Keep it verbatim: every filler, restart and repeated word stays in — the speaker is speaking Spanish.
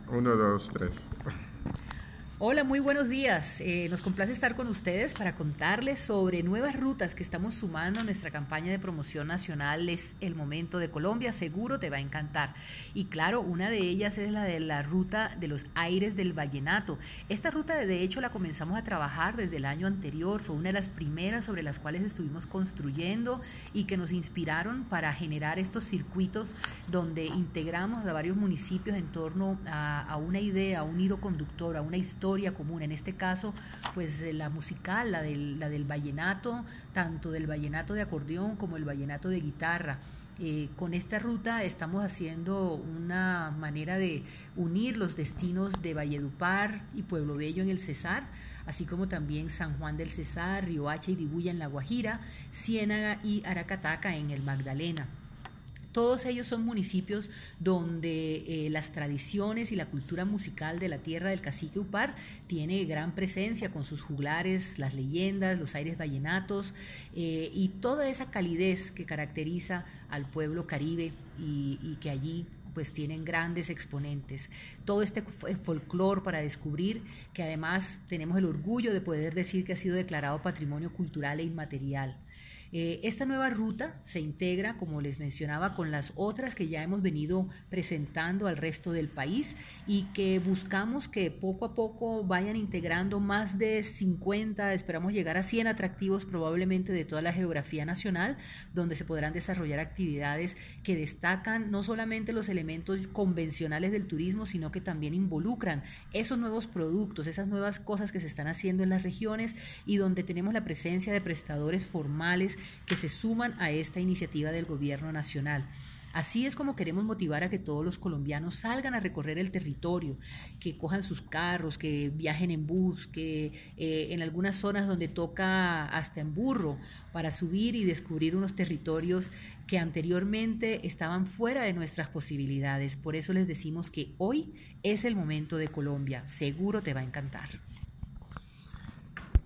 Uno, dos, tres. Hola, muy buenos días. Eh, nos complace estar con ustedes para contarles sobre nuevas rutas que estamos sumando a nuestra campaña de promoción nacional. Es el momento de Colombia, seguro te va a encantar. Y claro, una de ellas es la de la ruta de los aires del vallenato. Esta ruta de hecho la comenzamos a trabajar desde el año anterior, fue una de las primeras sobre las cuales estuvimos construyendo y que nos inspiraron para generar estos circuitos donde integramos a varios municipios en torno a, a una idea, a un hilo conductor, a una historia común. En este caso, pues la musical, la del, la del vallenato, tanto del vallenato de acordeón como el vallenato de guitarra. Eh, con esta ruta estamos haciendo una manera de unir los destinos de Valledupar y Pueblo Bello en el Cesar, así como también San Juan del Cesar, Riohacha y Dibuya en la Guajira, Ciénaga y Aracataca en el Magdalena. Todos ellos son municipios donde eh, las tradiciones y la cultura musical de la tierra del cacique Upar tiene gran presencia con sus juglares, las leyendas, los aires vallenatos eh, y toda esa calidez que caracteriza al pueblo caribe y, y que allí pues tienen grandes exponentes. Todo este folclore para descubrir, que además tenemos el orgullo de poder decir que ha sido declarado Patrimonio Cultural e Inmaterial. Eh, esta nueva ruta se integra, como les mencionaba, con las otras que ya hemos venido presentando al resto del país y que buscamos que poco a poco vayan integrando más de cincuenta, esperamos llegar a cien atractivos probablemente de toda la geografía nacional, donde se podrán desarrollar actividades que destacan no solamente los elementos convencionales del turismo, sino que también involucran esos nuevos productos, esas nuevas cosas que se están haciendo en las regiones y donde tenemos la presencia de prestadores formales que se suman a esta iniciativa del gobierno nacional. Así es como queremos motivar a que todos los colombianos salgan a recorrer el territorio, que cojan sus carros, que viajen en bus, que eh, en algunas zonas donde toca hasta en burro para subir y descubrir unos territorios que anteriormente estaban fuera de nuestras posibilidades. Por eso les decimos que hoy es el momento de Colombia. Seguro te va a encantar.